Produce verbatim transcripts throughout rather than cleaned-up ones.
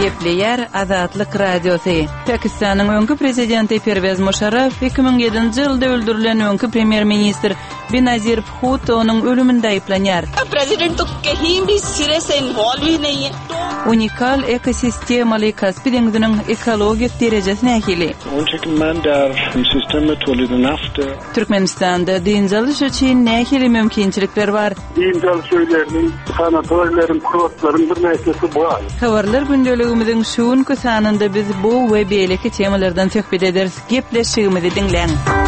Gepleyer Azatlyk Radiosu. Pakistanyň öňkü prezidenti Pervez Musharraf iki ming yedinji ýylda öldürilen öňkü premier ministr Benazir Bhutto'nun ölümünde aýplanýar. Prezident to कहीं भी सिरे से इन्वॉल्व ही नहीं है. Unikal ekosistemaly Kaspy deňiziniň ekologik derejesine ähli. Türkmenistanda dinjalış üçin nähili mümkinçilikler bar? Dinjal söýleriniň, sanatoriýlaryň, kurotlaryň bir näçesi bar. Habarlar gündeligimiziň şuňky sanynda biz bu we beýleki temalardan söhbet ederiz. Gepleşigimizi diňleň.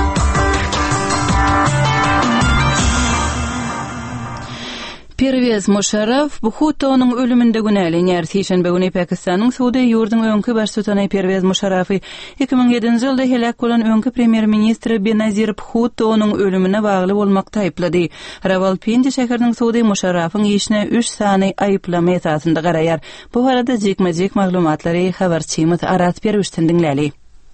Pervez Musharraf Bhutto'nun ölümünde günälenýär. Şeýşembe güni Pakistanyň Suudi ýurdunyň öňkü başsutany Pervez Musharrafy iki ming yedinji ýylda helak bolan öňkü premier ministri Benazir Bhutto'nun ölümine bagly bolmakda aýplady. Rawalpindi şäheriniň Suudi Musharrafyň işine üç sany aýplama esasynda garaýar. Bu barada jekmejek maglumatlary habarçymyz Arat Perwişden diňläli.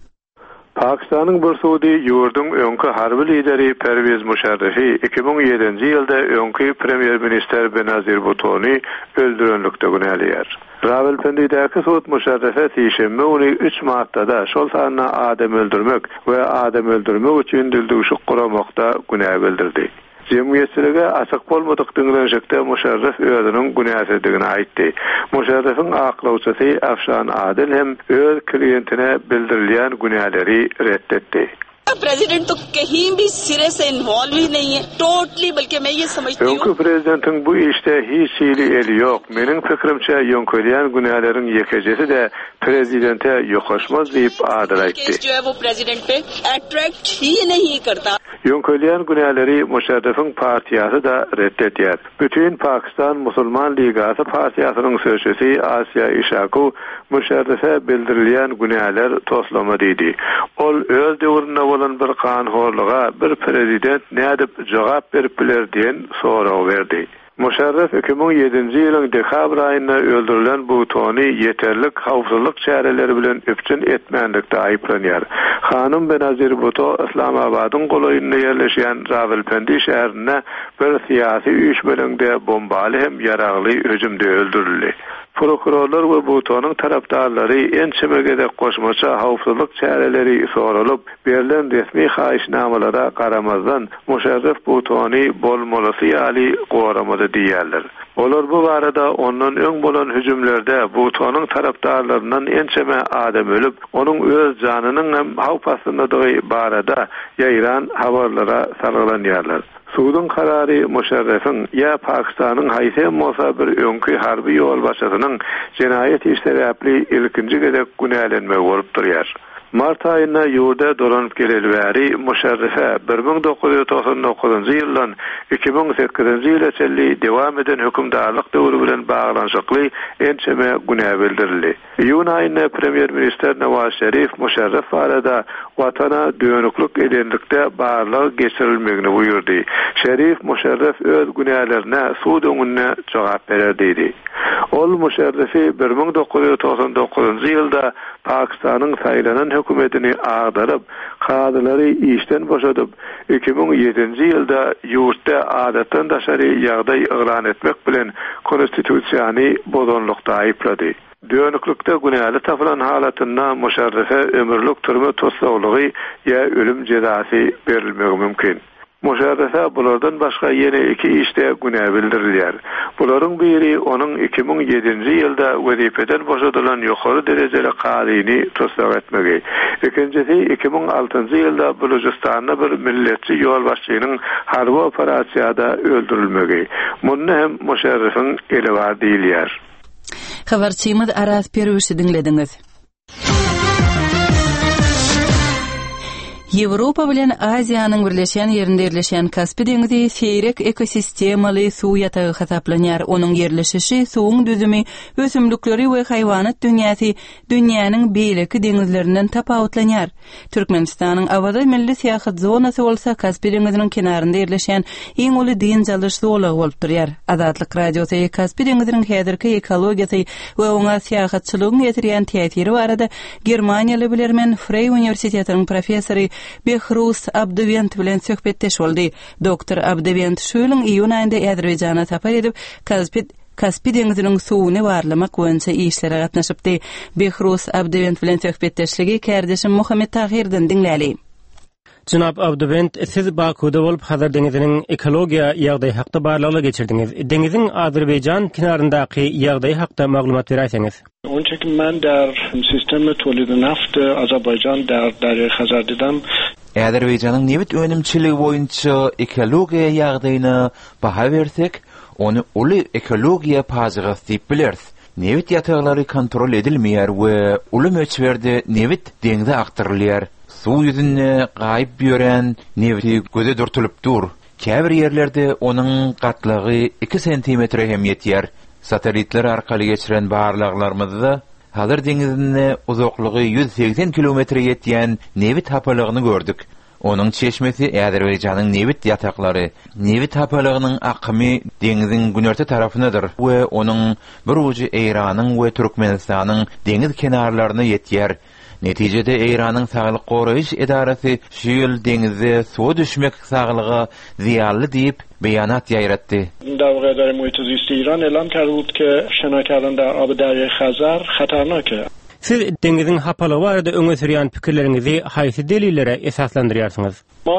Pakistan'ın bir Suudi yurdun öňkü harby lideri Pervez Musharrafy iki ming yedinji ýylda öňkü premier minister Benazir Bhutto'ny öldürenlikde günäleýär. Rawalpindidäki Suud Musharrafy şeýşembe güni üç maattada şol sanyna adam öldürmek we adam öldürmek üçin dildigişik guramakda günä bildirdi. Cemiyetçiligi açyk bolmadyk diňlenşikde Musharraf özüniň günäsizligini aýtdy. Musharrafyň aklawçysy Afşan Adil hem öz klientine bildirilýän günäleri reddetdi. President to कहीं भी सिरे से इन्वॉल्व ही नहीं है टोटली बल्कि मैं ये समझती हूं ki prezidentin bu işte hiç ýyly eli yok. Menin fikrimçe ýönkölýän günälerin ýekejesi de prezidente ýokaşmaz diýip adylaýtdy. जो है वो प्रेसिडेंट पे अट्रैक्ट ही नहीं करता. Ýönkölýän günäleri Musharrafyň partiýasy da reddetýär. Bütün Pakistan Musulman Ligasy partiýasynyň sözçüsi Asya Ishaku Musharraf'a bildirilýän günäler toslama diýdi. Ol öz döwründe bolan bir kanhorlyga bir prezident nädip jogap berip biler diýen soraw berdi. Musharraf iki ming yedinji ýylyň dekabr aýynda öldürilen Bhutto'ny ýeterlik hawpsuzlyk çäreleri bilen öpçün etmänlikde aýplanýar. Hanım Benazir Bhutto Islamabadyň golaýynda ýerleşýän Rawalpindi şäherine bir syýasy üýtmelerinde bombaly hem ýaragly hüjümde öldürildi. Prokurorlar we Bhutto'nyň tarapdarlary ençemegede goşmaça hawpsuzlyk çäreleri soralyp berilen resmi haýyşnamalara garamazdan Musharraf Bhutto'ny bolmalasy ýaly goramada diýerler. Olar bu barada ondan öň bolan hüjümlerde Bhutto'nyň tarapdarlarynyň ençeme adam ölüp, onuň öz janynyň hem hawp astyndadygy barada ýaýran habarlara sarılanýarlar. Suudun kararı Musharrafyň ya Pakistanyň haýsem bolsa bir öňkü harby ýol başçysynyň jinayet işleräpli ilkinji gedek günälenme bolup durýar. Mart aýynda ýurda dolanyp gelelbäri Musharraf'a bir ming dokuz ýüz toksyan dokuzynjy ýyldan iki ming sekizinji ýyla çelli dewam eden hökümdarlyk döwrü bilen baglanşykly ençeme günä bildirildi. Ýun aýynda premier minister Nawaz Şerif Musharraf barada watana dönüklik edenlikde barlyk geçirilmegini buyurdy. Şerif Musharraf öz günälerine suud öňünde jogap berdi. Ol Musharrafy bir ming dokuz ýüz toksyan dokuzynjy ýylda Pakistan'ın saýlanan hökümetini agdaryp, kadylary işden boşadyp, iki ming yedinji ýylda ýurtda adatdan daşary ýagdaý ýylan etmek bilen konstitusiýany bozanlykda aýplady. Dönüklikde günäli tapylan halatynda Musharraf'a ömürlük türme toslawlygy ýa ölüm jezasy berilmegi mümkin. Musharraf'a bulardan başga ýene iki işte günä bildirilýär. Bularyň biri onuň iki ming yedinji ýylda wezipeden boşadylan ýokary derejeli kadyny toslak etmegi. Ikincisi iki ming altynjy ýylda Bulujistanda bir milletçi ýol başçynyň harby operasiýada öldürilmegi. Muny hem Musharrafyň eli bar diýilýär. Habarçymyz Aras Perwişi diňlediňiz. Ýewropa bilen Aziýanyň birleşen ýerinde ýerleşen Kaspy deňizi seýrek ekosistemaly suw ýatagy hasaplanýar. Onuň ýerleşişi, suwuň düzümi, ösümlikleri we haýwanat dünýäsi dünýäniň beýleki deňizlerinden tapawutlanýar. Türkmenistanyň awada milli syýasat zonasy bolsa Kaspy deňiziniň kenarynda ýerleşen iň uly dinjalış zolagy bolup durýar. Azatlyk Radiosy Kaspy deňiziniň häzirki ekologiýasy we oňa syýasatçylygyň ýetirýän täsiri barada Germaniýaly bilermen Frey Universitetiniň professory Behruz Abduvent bilen söhbetdeş boldy. Doktor Abduvent şuýlyň iýun aýynda Azerbaýjana tapar edip, Kaspy Kaspy deňiziniň suwuny barlamak boýunça işlere gatnaşypdy. Behruz Abdywent bilen söhbetdeşligi kärdeşim Muhammed Tahirden diňläli. Jynap Abdywent, siz Bakuda bolup Hazar deňiziniň ekologiýa ýagdaýy hakda barlygyny geçirdiňiz. Deňiziň Azerbaýjan kinaryndaky ýagdaýy hakda maglumat berýäsiňiz. اونچه که من در سیستم تولید نفت آذربایجان در دریای خزر دیدم Azerbaýjanyň newit önümçiligi boýunça ekologiýa ýagdaýyna baha bersek, onu uly ekologiýa pazygasy diýip bileriz. Newit ýataglary kontrol edilmeýär we uly möçberde newit deňde aktyrylýar. Suw ýüzüne gaýyp ýören newiti göze durtulup dur. Käbir ýerlerde onuň gatlygy iki sentimetre hem ýetýär. Satelitler arkaly geçiren barlaglarymyzda Hazar deňizine uzaklygy yüz seksen kilometre ýetýän newit hapalygyny gördük. Onuň çeşmesi Azerbaýjanyň newit ýataklary, newit hapalygynyň akymy deňiziň günerti tarapyndadyr we onuň bir uji Eýranyň we Türkmenistanyň deňiz kenarlaryna ýetýär. Netijede Eýranyň Saglyk Goraýyş Edarasy şu ýyl deňizde suwa düşmek saglygy ziýanly diýip beýanat ýaýratdy. در اداره محیط زیست ایران اعلام کرده بود که شنا کردن در آب دریای خزر خطرناکه. Siz deňiziň hapalygy barada öňe sürýän pikirleriňizi haýsy delillere esaslandyrýarsyňyz? ما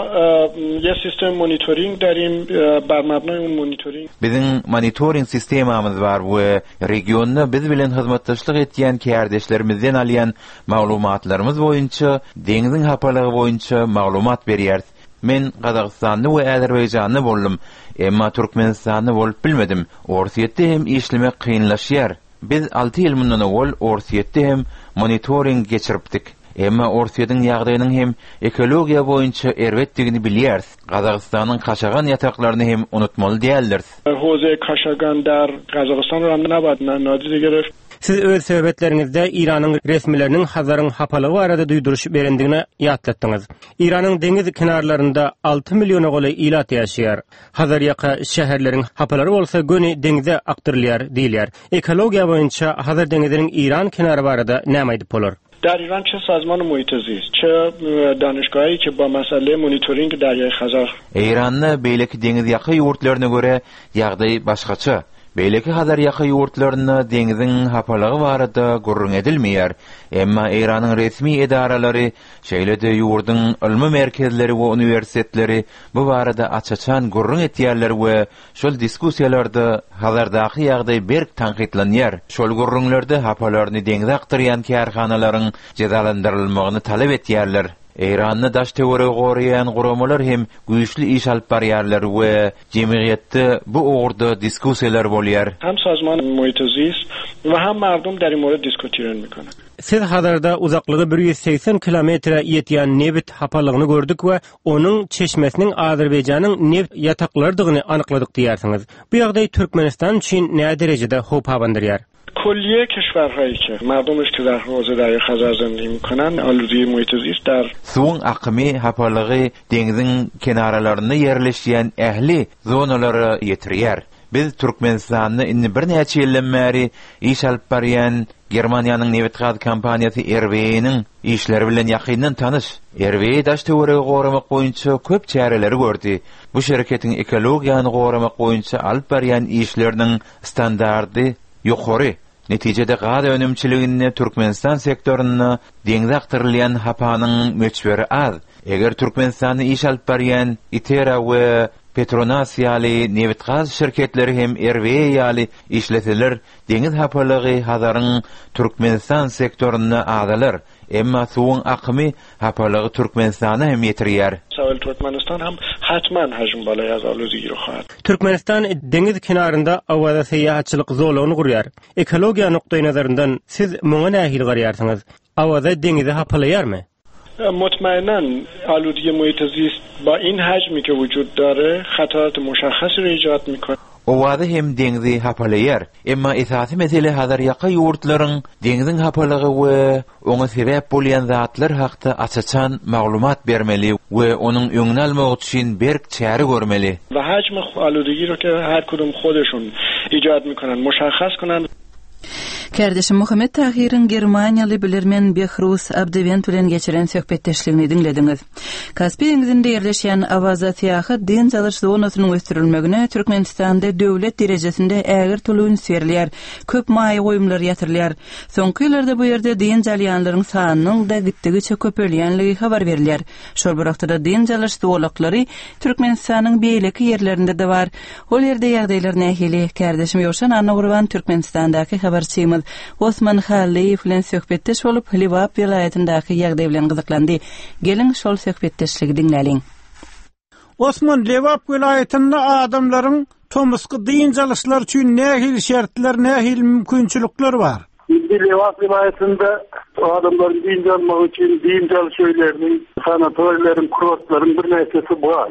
یه سیستم مونیتورینگ داریم بر مبنای اون مونیتورینگ Bizim monitoring sistemamiz bar we regionda biz bilen hyzmatdaşlyk etýän kärdeşlerimizden alýan maglumatlarymyz boýunça deňiziň hapalygy boýunça maglumat berýär. Men Gazagstanly we Azerbaýjanyny boldum, emma Türkmenistanyny bolup bilmedim. Orsiýetde hem işlemek kynlaşýar. Biz alty ýyl mundan owal Orsiýetde hem monitoring geçiripdik. Emma Orsiýetin ýagdaýynyň hem ekologiýa boýunça erwetdigini bilýäris. Gazagstanyň Kaşagan ýataklaryny hem unutmaly diýerler. حوزه کاشاگان در قزاقستان رو هم نباید نادیده گرفت. Siz öz söhbetleriňizde İranyň resmileriniň Hazarın hapalygy barada duýduruş berendigini ýatlatdyňyz. Iranyň deňiz kenarlarynda alty milliona goly ilat ýaşaýar. Hazar ýaka şäherleriň hapalary bolsa göni deňize aktyrylýar diýilýär. Ekologiýa boýunça Hazar deňiziniň Iran kenary barada näme aýdyp bolar? در ایران چه سازمان محیط زیست چه دانشگاهی که با مسئله مونیتورینگ دریای خزر Eýranyň beýleki deňiz ýaky ýurtlaryna göre ýagdaý başgaça. Beýleki Hazar ýaky ýurtlaryna deňiziň hapalygy barada gurrun edilmeýär. Emma Eýranyň resmi edaralary şeýlede ýurdyň ilmi merkezleri we uniwersitetleri bu barada açaçan gurrun etýärler we şol diskussiýalarda Hazardaky ýagdaý berk tanqidlanýar. Şol gurrunlarda hapalaryny deňize aktyrýan kärhanalaryň jezalandyrylmagyny talap etýärler. Eýranyň daş teori goraýan guramalar hem güýçli iş alyp barýarlar we jemgyýetde bu ugurda diskussiýalar bolýar. هم سازمان محیط زیست و هم مردم در این مورد diskutieren میکنن. Siz Hazarda uzaklygy bir yüz seksen kilometre ýetýän newit hapalygyny gördük we onuň çeşmesiniň Azerbaýjanyň newit ýataklarydygyny anykladyk diýersiňiz. Bu ýagdaý Türkmenistan üçin näme derejede howp hawandyrýar? کلیه کشورهایی که مردمش که در حوزه دریای خزر زندگی میکنن آلودگی محیط زیست در Suwun akymy hapalygy deňiziň kenarlaryna ýerleşýän ähli zonalary ýetirýär. Biz Türkmenistanyny indi bir näçe ýyldan bäri iş alyp barýan Germaniýanyň newit gaz kompaniýasy R W E-niň işleri bilen ýakyndan tanyş. R W E daş teori goramak boýunça köp çäreleri gördü. Bu şirketiň ekologiýany goramak boýunça alyp barýan işleriniň standardy ýokary. Netijede gaz önümçiligini Türkmenistan sektoruna deňize aktyrylýan hapanyň möçberi az. Eger Türkmenistany iş alyp barýan Itera we Petronas ýaly newit gaz şirketleri hem R W E ýaly işleseler, deňiz hapalygy Hazaryň Türkmenistan sektoruna adalar. Emma suwun akymy hapalygy Türkmenistana hem ýetirýär. ساحل ترکمنستان هم حتما حجم بالای از آلودگی رو خواهد. Türkmenistan deňiz kenarynda awada seýahatçylyk zolagyny gurýar. Ekologiýa nokdaý nazaryndan siz muňa nähil garýarsyňyz? Awada deňizi hapalaýarmy? مطمئناً آلودگی محیط زیست با این حجمی که وجود داره خطرات مشخصی رو ایجاد میکنه. Owada hem deňizi hapalayar. Emma esasy mesele Hazar ýaky ýurtlaryň deňiziň hapalygy we oňa sebäp bolýan zatlar hakda açaçan maglumat bermeli we onuň öňüni almak üçin berk çäre görmeli. و حجم آلودگی رو که هر کدوم خودشون ایجاد میکنن مشخص کنن. Kardeşim Muhammed Tahir'in Germaniyalı bilermen Behruz Abdevent bilen geçiren söhbetdeşligini dinlediniz. Kaspy deňizinde ýerleşýän Avaza tiýahy din jalyş zonasynyň ösdürilmegine Türkmenistanda döwlet derejesinde ägir tulun serilýär. Köp maý goýumlar ýatyrylýar. Soňky ýyllarda bu ýerde din jalyanlaryň sanynyň da gitdigiçe köpelýänligi habar berilýär. Şol wagtda din jalyş zowlaklary Türkmenistanyň beýleki ýerlerinde de bar. Ol ýerde ýagdaýlar nähili? Kardeşim Ýoşan Anagurban Türkmenistandaky habarçymyz Osman Haliýew bilen söhbetdeş bolup Liwap vilayatindaky ýagdaý bilen gyzyklandy. Gelin şol söhbetdeşligi dinläliň. Osman, Liwap vilayatynda adamlaryň tomusky din jalyslar üçin nähili şertler, nähili mümkinçilikler bar? Liwap vilayatynda adamların din jalmagy üçin din jalşöýlerini, sanatoriýlaryň, kurortlaryň bir näçesi bar.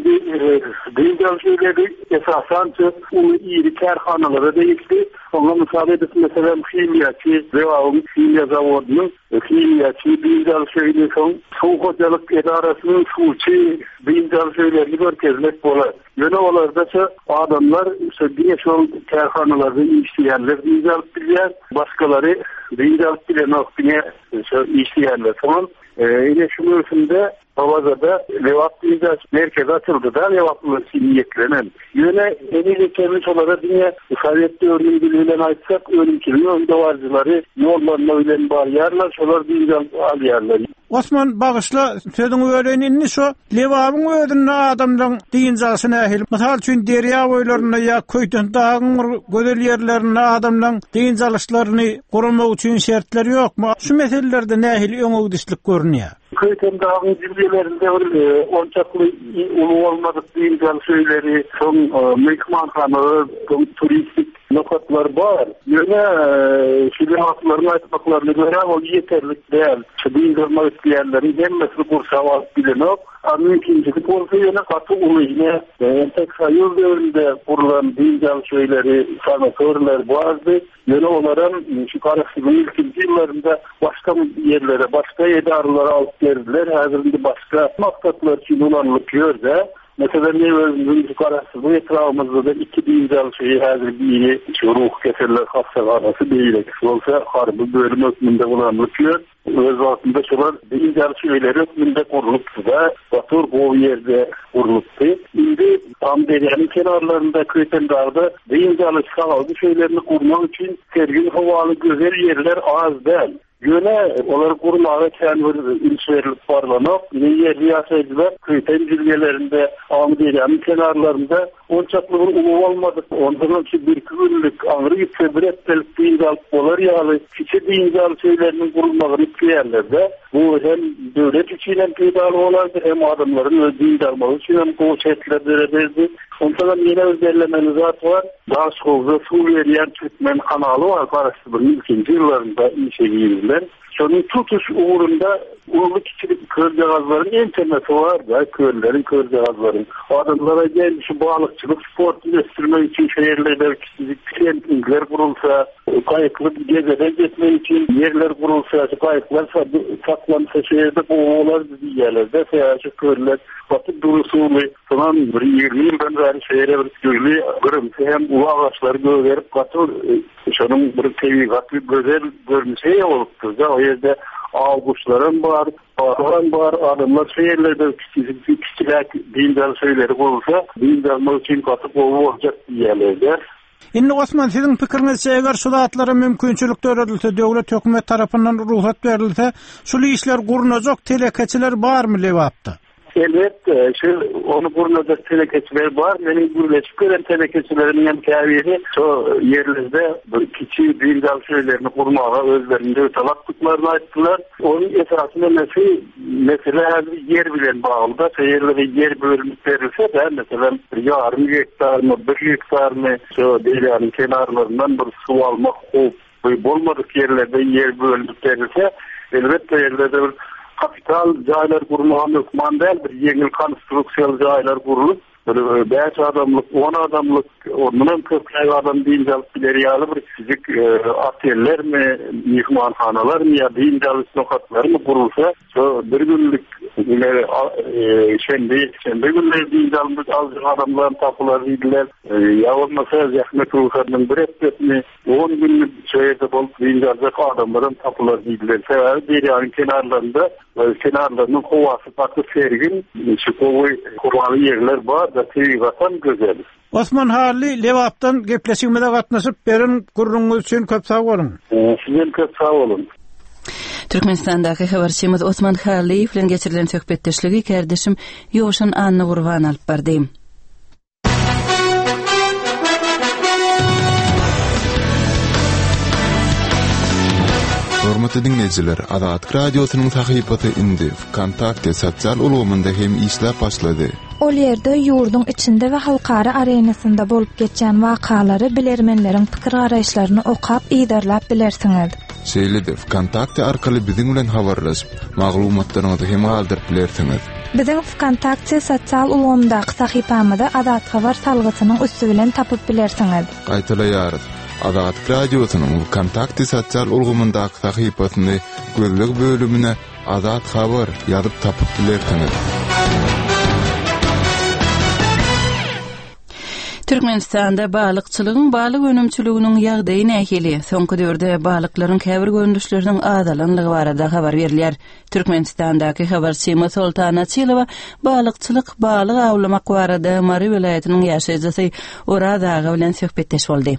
Din jalşöýleri esasan uly iri kärhanalary diýildi. Ona misal edip mesela kimyaçy veya kimya zawodynyň kimyaçy din jalşöýleri soň suwgajalyk edarasynyň suwçy din jalşöýlerini görkezmek bolar. Ýöne olarda adamlar söýdiň şol kärhanalarda işleýänler din jalyp bilýär, başgalary din jalyp bilenokdyňa işleýänler. Tamam. Ine şunun üstünde Avazada Liwap diýilýär merkez açyldy da Liwaplyň sinýetlenen. Ýöne enili kemiş olarak dünya Sowet döwrüne bilen aýtsak, ölümçülüğü önde warjylary ýollarına bilen barýarlar, şolar diýilýär alýarlar. Osman, bagışla sözüň öwrenini şu Liwapyň ödünde adamlaryň din jalysyna ähli. Mysal üçin derýa boýlaryna ýa köýden dağın gözel ýerlerine adamlaryň din jalyşlaryny gurmak üçin şertler ýokmy? Şu meselelerde nähili öňüdüşlik görünýär. Köyten dağın cilvelerinde onçaklı ulu olmadık din jalşöýleri, son mehmanhana, son turistik nokatlar var. Yöne şilihatlarını aýtmaklaryna görä o ýeterlik däl. Din jalmak isleýänleriň hemmesi gursap alyp bilenok. Mümkinçilik bolsa ýöne gaty ulyna tek saýyl döwründe kurulan din jalşöýleri, sanatoriýlar bardy. Ýöne olaram şu garaşlyk ilkinji ýyllarynda başga ýerlere, başga edaralara alyp berdiler. Häzirde başga maksatlar üçin ulanlyp ýörde. Mesela ne özümüzün kararısızlığı etrafımızda da iki din jalşöýi häzir biri ruh keseller hastalanası diýilek. Olsa harby bölüm ökmünde ulanlyp ýör. Öz wagtynda şolar din jalşöýleri ökmünde gurulypdy da batur bu ýerde gurulypdy. Indi tam derýanyň kenarlarynda köýten dağda din jalşöýleri şeýlerini gurmak üçin sergin hawaly gözel ýerler az däl. Yöne olar kurmağa kendir ilçelerlik barlanok, yer riyasetçiler köyten cilgelerinde, amdeyyanın kenarlarında onçaklı bir ulu olmadık. Ondan ki bir günlük anırı gitse bir ettelik deyincalık olar yağlı, kiçi deyincalık şeylerinin kurulmağını isteyenlerde bu hem devlet için hem peydalı olardı, hem adamların öz deyincalığı için hem koğuş etkilerdi. Ondan yine özellemeli zat var. Daha sonra Suriye'liyen Türkmen kanalı var. Karıştırmanın ikinci yıllarında işe giyilen. Şunun tutuş uğrunda ulu küçük körcağızların interneti var da körlerin, körcağızların. Adamlara gelmiş balıkçılık, sport göstermek için şehirlerde kentler kurulsa, kayıklı gezere gitmek için yerler kurulsa, kayıklar saklansa şehirde boğular yerlerde seyahçı körler, batıp durusulu, sonra bir yirmiyim ben beri şehire bir görülü kırımsı hem ulu ağaçları göverip katır, şunun bir tevigatlı güzel görmüşe oluptur da o yerde ağuşların var, ağaçların var, adamlar şehirlerde küçülük dindar şeyleri olursa, dindarmak için katıp olacak yerlerde. Inni Osman, sizin pikiriňizçe eger şu zatlara mümkinçilik töredilse, döwlet hökümet tarapyndan ruhsat berilse, şol işler gurunajak telekeçiler barmy Liwapda? Elbette, şu onu gurunajak telekeçiler var. Menin gurulajyp gören telekeçilerin hem käbiri şu yerlerde kiçi din jalşöýlerini kurmağa özlerinde ötalaklıklarını aýtdylar. Onun esasında mesele, mesela yer bilen bağlıda, şehirlere yer bölünüp verilse de, mesela yarım hektar mı, bir hektar mı, şu deryanın kenarlarından bir su almak, bolmadık yerlerde yer bölünüp verilse, elbette yerlerde bir kapital jaýlar gurulmagy mükman däl, bir ýeňil konstruksiýal jaýlar gurulyp, beş adamlık, on adamlık, ondan köpek adam deyincalıkları yalı bir fizik oteller mi, mihmanxanalar mı ya deyincalık nokatlar mı kurulsa, so bir günlük şembe, şembe günleri deyincalık azıcık adamların tapılar deydiler. Ya olmasa Zahmet Ulukar'ın bir etmesini on günlük şehirde bolup deyincalık adamların tapılar deydiler. Sebebi Derya'nın kenarlarında, kenarlarının kovası takı sergin, şu kovu kurmalı yerler var da tüy vatan güzel. Osman Harli Levap'tan gepleşimede katnaşıp berin kurrunuz için köp sağ olun. Sizin köp sağ olun. Türkmenistan'daki habarçymyz Osman Harli bilen geçirilen söhbetdeşligi kardeşim Yoşan Anna Gurban alıp bardy. Hormatly dinleyijiler, Azat radiosynyň sahypasy indi. Kontakte sosial ulgamynda hem işläp başlady. Ol ýerde ýurduň içinde we halkara arenasynda bolup geçen wakalary bilermenleriň pikir garaýşlaryny okap ýerläp bilersiňiz. Şeýle-de Kontakte arkaly biziň bilen habarlaşyp, maglumatlaryňyzy hem galdyryp bilersiňiz. Biziň Kontakte sosial ulgamyndaky sahypamyzda Azat habar salgysynyň üstü bilen tapyp bilersiňiz. Gaýtaýarys. Azat radiosynyň Kontakte sosial ulgamyndaky sahypasyny gözlük bölümine Azat habar ýazyp tapyp bilersiňiz. Türkmenistanda balykçylygyň balyk önümçiliginiň ýagdaýy nähili, soňky döwürde balyklaryň käbir görünüşleriniň azalanlygy barada habar berilýär. Türkmenistandaky habarçy Sultana Çylowa balykçylyk, balyk awlamak barada Mary welaýatynyň ýaşaýjysy Oradaga bilen söhbetdeş boldy.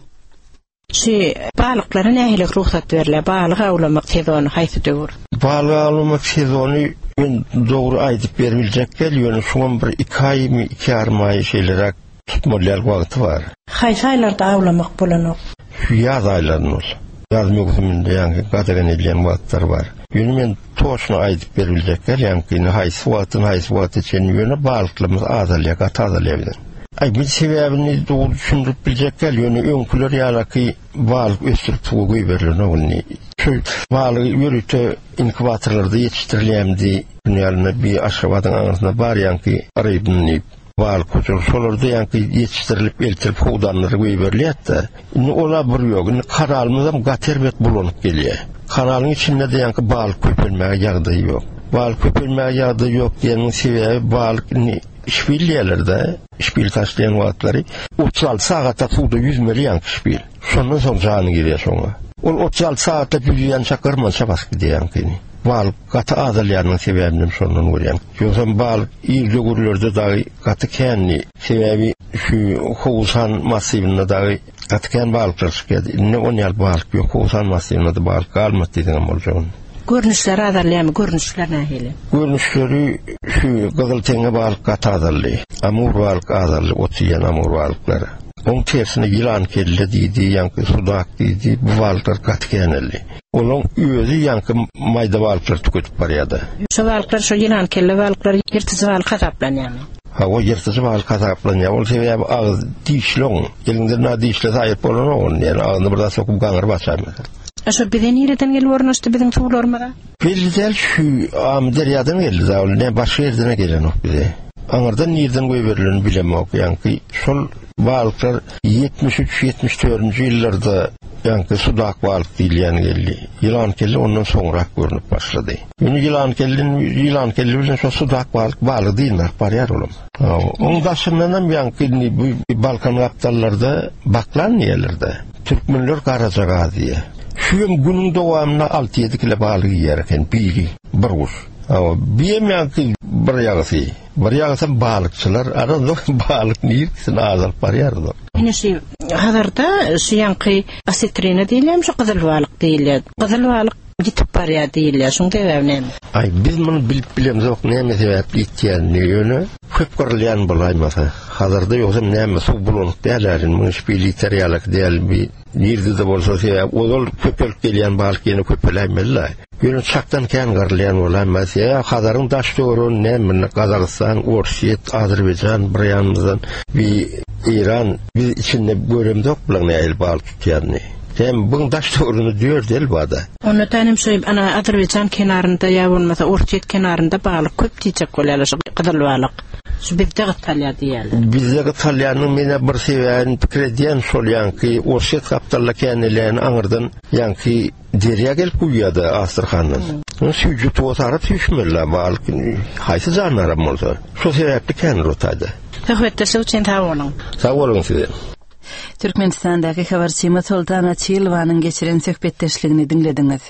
Şi balıklara nähili ruhsat berilýär? Balyk awlamak sezonu haýsy döwür? Balyk awlamak sezonu men dogry aýdyp bermiljek gelýär. Şoň bir iki ay my iki yarım ay şeýlerek tutmalar wagty bar. Haýsy aýlarda awlamak bolanok? Ýaz aýlaryny ol. Ýaz mövsüminde ýa-ni gadagan edilen wagtlar bar. Ýöne men toşna aýdyp bermiljek gelýär. Haýsy wagtyň haýsy wagty üçin ýöne balyklarymyz azalýa gatazalýar. Ay bir sebäbini dogry düşündirip biljek gelýär. Öňküler ýa-ki balyk ösürip tuguy berilýär ony. Şu balyk ýörüte inkubatorlarda ýetişdirilýärdi. Dünýäne bir aşgabatyň aňyrsynda bar ýa-ki araýbyny balyk köçür şolarda ýa-ki ýetişdirilip eltirip howdanlary goýup berilýär-de. Indi ola bir ýok. Indi kanalymyzam gaterbet bulanyp gelýär. Kanalyň içinde de ýa-ki balyk köpelmäge ýagdaýy ýok. Balyk köpelmäge ýagdaýy ýok diýeniň sebäbi balyk işbil ýerlerde, işbil taşlayan wagtlary otuz alty sagatda suwda yüzmeli ýa-ki işbil. Şondan soň jany girýär şoňa. Ol otuz alty sagatda yüzýän çakyrman çabask diýär. Balyk gata azalýanyň sebäbini şondan görýän. Ýoksa balyk ýerde görülerde dagy gata känni sebäbi şu howsan massywynda dagy gata kän balyklar çykýar. Indi on ýyl balyk ýok, howsan massywynda da balyk galmady diýen bolýar. Görünüşleri azalýarmy? Görünüşler nähili? Görünüşleri şu gyzyl teňe balyk gata azalý. Amur balyk azalý, otýan amur balyklary. Oň tersine ýylan kelle diýdi, ýa-ki sudak diýdi, bu balyklar gata käneli. Olaň özü ýa-ki maýda balyklar tüketip barýardy. Şu balyklar, şu ýylan kelle balyklar ýertiz balyk hasaplanýarmy? Ha, o ýertiz balyk hasaplanýar. Ol sebäbi agyz diýişleň, gelingde na diýişle zaýyp bolan ol, ýani agyny birden sokup gaňyr başarmaz. Aşo bilen ýerden gelip ornaşdy biziň suwlarymyza? Bildiler şu am derýadan geldi, zawul ne başga ýerden gelen ok bize. Aňyrdan ýerden goýup berilen bilemok, ýa-ki şol balyklar yetmiş üç yetmiş dördünji ýyllarda ýa-ki sudak balyk diýilen geldi. Ýylan kelle ondan soňrak görünüp başlady. Ýöne ýylan kelle ýylan kelle bilen şo sudak balyk balyk diýilýär, barýar olam. Oňdaşyndan ýa-ki bu Balkan gaptallarda baklan ýerlerde türkmenler garajaga diýär. Şuyum günün dowamyna alty ýedi kilo balyk ýerken biri bir guş. Awa biýemýänki bir ýagasy. Bir ýagasy balykçylar arada balyk nirksin azal barýardy. Ine şu hazırda şu ýanky asetrina diýilýär, şu gyzyl balyk diýilýär. Gyzyl balyk gitip barýar diýilýär. Şoňda näme? Ay biz muny bilip bilemiz ok, näme sebäpli ýetýänini ýöne köp görülýän bolaýmasa. Hazırda ýoksa näme suw bulanyp dälär, muny şpili ýalyk diýilbi. Ýerde de bolsa sebäp ol köpelip gelýän balyk ýene köpeläýmeli. Ýöne çakdan kän garlyan bolanmaz ýa Hazaryň daş döwrüne näme Kazakystan, Orşet, Azerbaýjan, bir ýanymyzdan bir İran biz içinde göremdok bilen näil balyk tutýarny. Hem bu daş döwrüne diýerdi bada. Onu tanym şeýip ana Azerbaýjan kenarynda ýa bolmasa Orşet kenarynda balyk köp diýjek bolýar, gyzyl balyk. Bizde Italya diýerler. Bizde Italyanın mene bir sebäbini pikir edýän şol ýanky orşet kapdalla kendilerini aňyrdan ýanky derýä gelip guýýady Astrahanyň. Süýjü totarap düşmürler balky haýsy jannaram bolsa. Şo sebäpli kendir otady. Höwetde söwçen tawonuň. Sag bolun size. Türkmenistandaky habarçy Sultan Açylowanyň geçiren söhbetdeşligini dinlediňiz.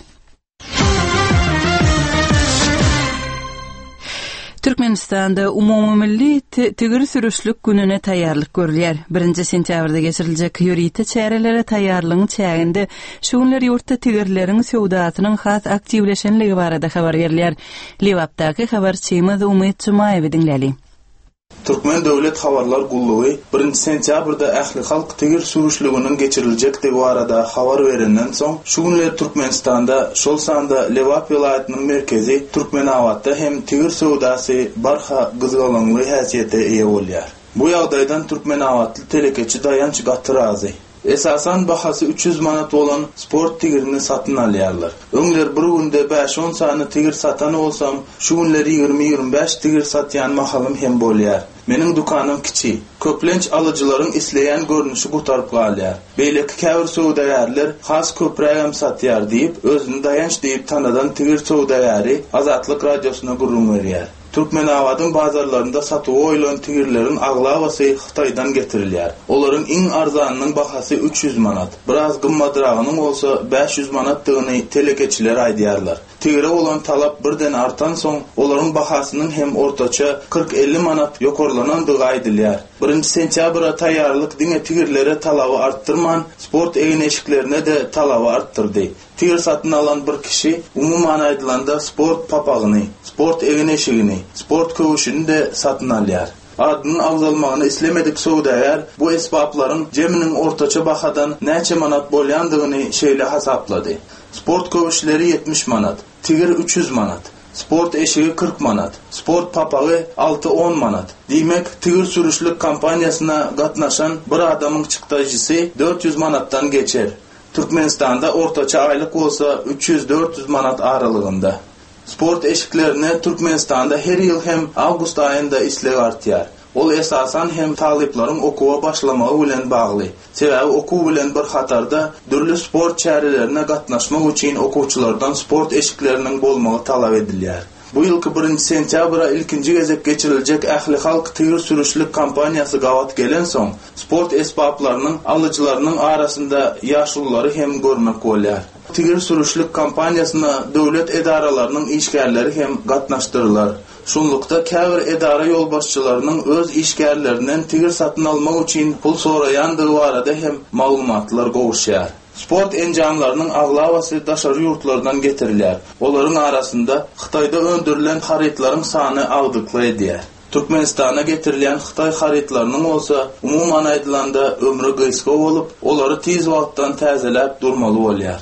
Türkmenistanda umumumilli tigir sürüşlük gününe taýýarlyk görülýär. birinji sentýabrda geçiriljek ýörite çärelere taýýarlygyň çäginde şuňlar ýurtda tigirleriň söwdatynyň has aktivleşenligi barada habar berilýär. Liwapdaky habarçymyz Umyt Jumayew dinläli. Türkmen Döwlet Habarlar Gullugy birinji sentýabrda ähli halk tigir sürüşliginiň geçiriljekdigi barada habar berenden soň şu günler Türkmenistanda şol sanda Lewap vilayatynyň merkezi Türkmenawatda hem tigir sowdasy barha gyzgalanly häsiýete eýe bolýar. Bu ýagdaýdan Türkmenawatly telekeçi daýanç gatyrazy. Esasan bahasy üç yüz manat bolan sport tigirini satyn alýarlar. Öňler bir günde beş on sany tigir satan bolsam, şu günleri ýygrimi ýygrimi beş tigir satýan mahalym hem bolýar. Meniň dukanym kiçi. Köplenç alıcılaryň isleýän görnüşi gutarıp galýar. Beýleki käbir sowdaýarlar has köprägem satýar diýip, özüni daýanç diýip tanadan tigir sowdaýary Azatlyk radiosyna gurrun berýär. Türkmenawatyň bazarlarynda satyp oýlan tigirlerin aglawasy Hytaýdan getirilýär. Olaryň iň arzanynyň bahasy üç yüz manat. Biraz gymmadyragynyň bolsa beş yüz manat diýeni telekeçiler aýdýarlar. Tigire olan talap birden artan soň olaryň bahasynyň hem ortaça kırk elli manat ýokarlanandygy aýdylýar. birinji sentýabra taýýarlyk diňe tigirlere talaby arttyrman, sport egin eşiklerine de talaby arttyrdy. Tigir satyn alan bir kişi umumyň aýdylanda sport papagyny, sport egin eşigini, sport köwüşini de satyn alýar. Adynyň agzalmagyny islemedik sowdaýar bu esbaplaryň jeminiň ortaça bahadan näçe manat bolýandygyny şeýle hasaplady. Sport köwüşleri yetmiş manat, tigir üç yüz manat, sport eşigi kırk manat, sport papagy altı on manat. Diýmek, tigir sürüşlük kampaniýasyna gatnaşan bir adamyň çykdaýjysy dört yüz manatdan geçer. Türkmenistanda ortaça aylık olsa üç yüz dört yüz manat aralygynda. Sport eşiklerine Türkmenistanda her ýyl hem awgust aýynda isleg artýar. Ol esasan hem talyplaryň okuwa başlamagy bilen bagly. Sebäbi okuw bilen bir hatarda dürli sport çärelerine gatnaşmak üçin okuwçylardan sport eşikleriniň bolmagy talap edilýär. Bu ýylky birinji sentýabra ilkinji gezek geçiriljek ähli halk tigir sürüşlük kampaniýasy gawat gelen soň sport esbaplarynyň alyjylarynyň arasynda ýaşullary hem görmek bolýar. Tigir sürüşlük kampaniýasyna döwlet edaralarynyň işgärleri hem gatnaşdyrlar. Şunlukda käbir edara ýolbaşçylarynyň öz işgärlerinden tigir satyn almak üçin pul soraýandygy barada hem maglumatlar gowuşýar. Sport enjamlarynyň aglawasy daşary ýurtlardan getirilýär. Olaryň arasynda Hytaýda öndürilen haritlaryň sany agdykly edýär. Türkmenistana getirilýän Hytaý haritlarynyň bolsa umumyň aýdylanda ömrü gysga bolup, olary tiz wagtdan täzeläp durmaly bolýar.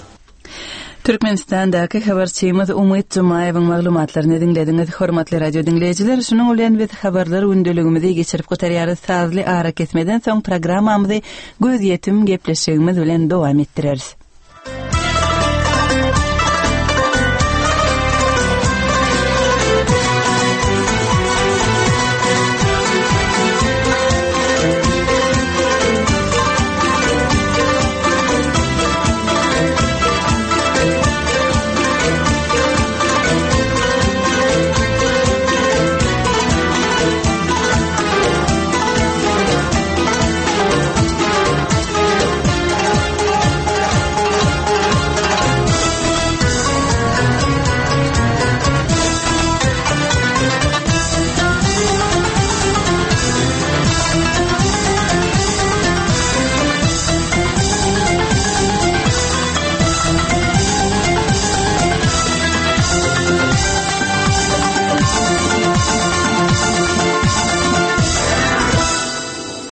Türkmenistandaky habarçymyz Umyt Jumayewiň maglumatlaryny dinlediňiz. Hormatly radio dinleyijiler, şunuň bilen biz habarlar gündeligimizi geçirip gotarýarys. Sazly ara kesmeden soň programmamyzy göz ýetim gepleşigimiz bilen dowam etdireriz.